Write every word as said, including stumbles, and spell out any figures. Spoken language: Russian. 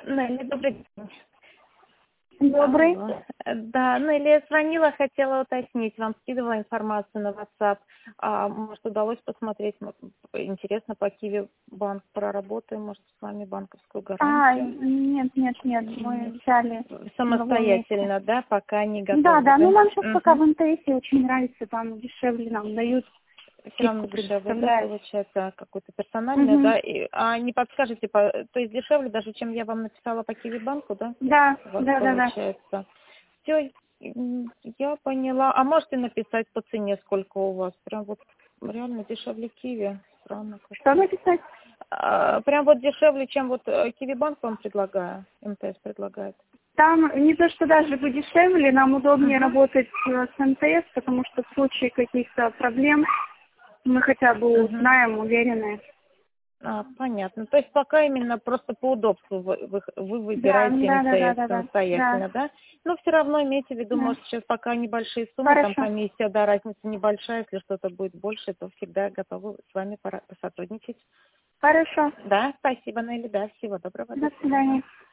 Нелли, добрый день. Добрый. Алло. Э, Да, Нелли, я звонила, хотела уточнить. Вам скидывала информацию на WhatsApp. А, может, удалось посмотреть, м, интересно, по Киви банк проработаем, может, с вами банковскую А, гарантию. нет, нет, нет, мы взяли в другом месте. Самостоятельно, да, пока не Да, готовы, да, ну да? нам сейчас пока в Угу. эм тэ эсе очень нравится, там дешевле нам дают, Все равно скидку дешевле, да, предоставляют. получается, какую-то персональную, Угу. да? И, а не подскажете, по- то есть дешевле даже, чем я вам написала по Киви банку, да? Да, У вас да, да, да. получается. Все, я поняла. А можете написать по цене, сколько у вас? Прям вот реально дешевле Киви. Странно Что как-то. написать? А, прям вот дешевле, чем вот э, Киви банк вам предлагаю, эм тэ эс предлагает. Там не то, что даже бы дешевле, нам удобнее Угу. работать э, с эм тэ эс, потому что в случае каких-то проблем мы хотя бы Угу. узнаем, уверены. А, понятно. То есть пока именно просто по удобству вы, вы, вы Да, выбираете да, да, да, эм тэ эс да, да, да, самостоятельно, да? Но все равно имейте в виду, да. может, сейчас пока небольшие суммы, там Хорошо, комиссия, да, разница небольшая, если что-то будет больше, то всегда готовы с вами пора- посотрудничать. хорошо. Да, спасибо, Нелли, да, всего доброго, до До свидания. свидания.